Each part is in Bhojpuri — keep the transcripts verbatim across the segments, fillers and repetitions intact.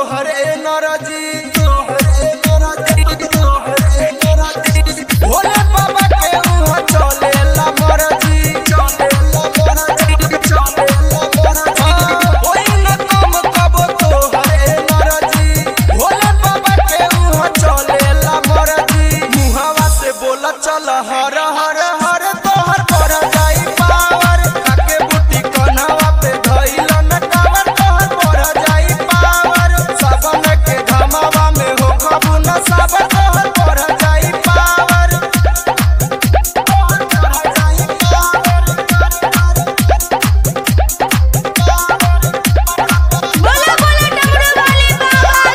तोहरे नरजी तोहरे नरजी तोहरे नरजी भोले बाबा के उहाँ चलेला मरजी चलेला मरजी चलेला मरजी कोई न कम कबो तोहरे नरजी भोले बाबा के उहाँ चलेला मरजी मुहावा से बोला चल हर हर हर तोहर पर जाई पावर काके बूटी कन्हवा पे धइल न टावर तोहर पर जाई पावर सबन के धमावा में हो कबू न साबर तोहर पर जाई पावर तोहर पर जाई पावर बोला बोला डमरू वाले बाबा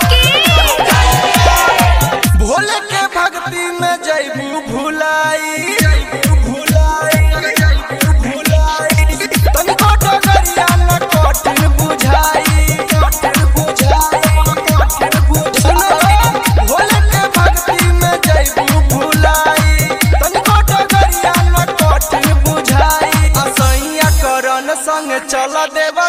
की भोले के भक्ति में जइबू भुलाई जइबू भुलाई जइबू भुलाई तनिको डगरिया न कठिन बुझाई कठिन बुझाई कठिन बुझाई भोले के भक्ति में जइबू भुलाई तनिको डगरिया न कठिन बुझाई असैया करन संग चल देवा